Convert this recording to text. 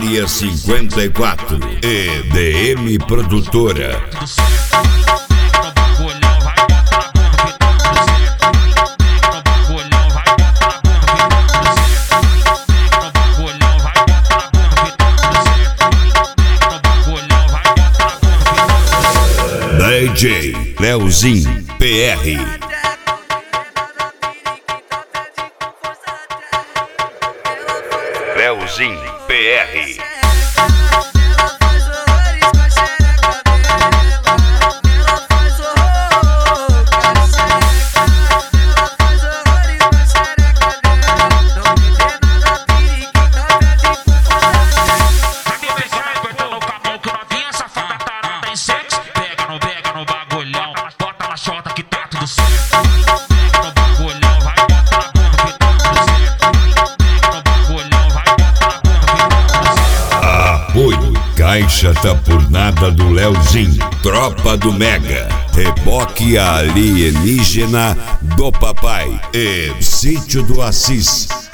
Área 54, EDM Produtora. DJ Leozinho PR. Leozinho PR. Caixa tá por nada do Leozinho, Tropa do Mega, Reboque Alienígena do Papai e Sítio do Assis.